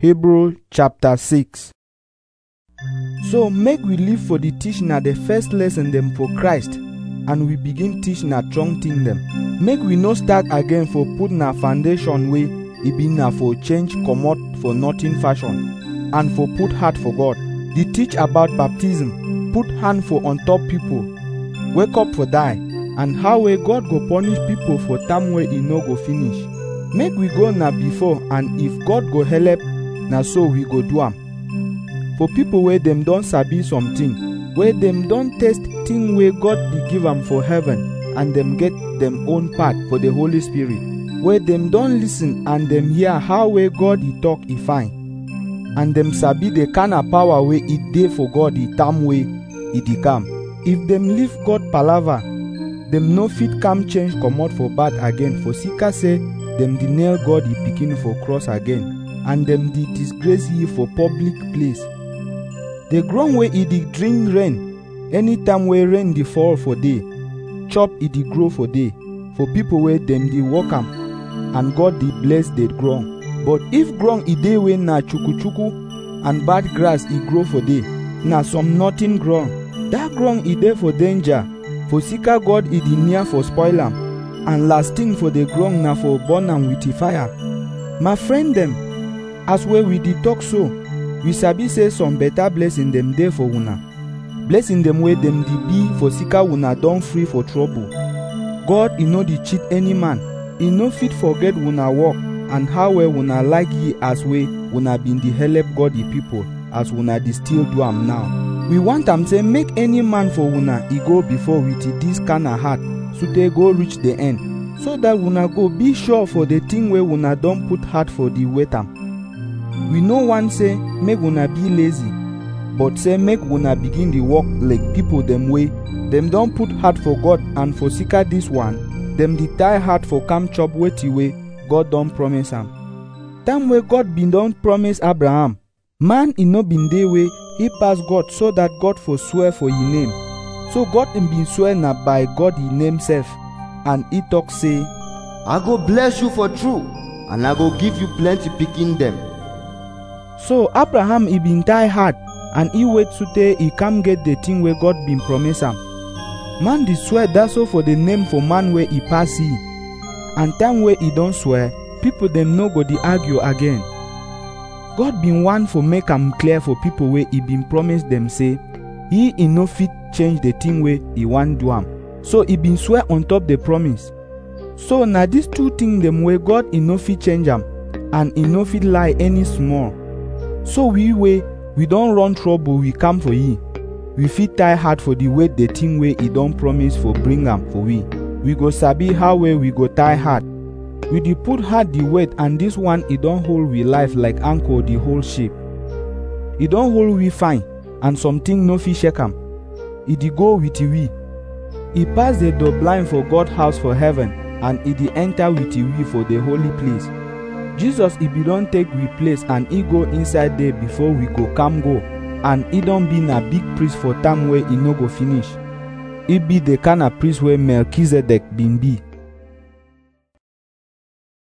Hebrews chapter 6. So make we live for the teaching na the first lesson them for Christ, and we begin teach na strong thing them. Make we no start again for put na foundation way e be na for change comot for nothing fashion, and for put heart for God. The teach about baptism, put hand for on top people, wake up for die, and how way God go punish people for time way e no go finish. Make we go na before, and if God go help, na so we go do am. For people where them don sabi something, where them don taste thing where God be give am for heaven, and them get them own part for the Holy Spirit, where them don listen and them hear how where God he talk he fine, and them sabi the kind of power where it dey for God the time way it dey come. If them leave God palaver, them no fit come change comot for bad again. For sika say them dey nail God he pikin for cross again, and them dey disgrace ye for public place. The ground where it dey drink rain, anytime where rain dey fall for day, chop it dey grow for day, for people where them dey work am, and God dey bless the ground. But if ground it dey where na chuku and bad grass it grow for day, na some nothing ground, that ground it dey for danger. For sika God it dey near for spoil am, and last thing for the ground na for burn am with the fire. My friend them, as where we dey talk so, we sabi say some better blessing them dey for una. Blessing them where them dey be for sika una don free for trouble. God he no dey cheat any man. He no fit forget una work and how well una like ye as way una been dey help God the people as una dey still do am now. We want am say make any man for una he go before with this kind of heart, so they go reach the end, so that una go be sure for the thing where una don put heart for the wait am. We no want say make una be lazy, but say make una begin the work like people them way them don put heart for God, and for sika this one them dey tie heart for come chop wetin way God don promise am. Time where God been don promise Abraham, man he no been dey way he pass God, so that God for swear for his name. So God him been swear na by God his name self, and he talk say, I go bless you for true, and I go give you plenty pikin them. So Abraham he been tie hard, and he wait sotey he come get the thing where God been promise am. Man dey swear that so for the name for man where he pass he, and time where he don't swear, people them no go dey argue again. God been want for make am clear for people where he been promise them say he no fit change the thing where he want do am. So he been swear on top the promise. So na these two things them where God he no fit change am, and he no fit lie any small. So we don't run trouble we come for ye. We fit tie hard for the way the thing where he don't promise for bring am for we. We go sabi how way we go tie hard. We dey put hard the weight, and this one he don't hold we life like anchor the whole ship. He don't hold we fine, and something no fit shake am. He dey go with we. He pass the door blind for God house for heaven, and he dey enter with we for the holy place. Jesus he be don take we place, and he go inside there before we go come go, and he don be na big priest for time where he no go finish. He be the kind of priest where Melchizedek been be.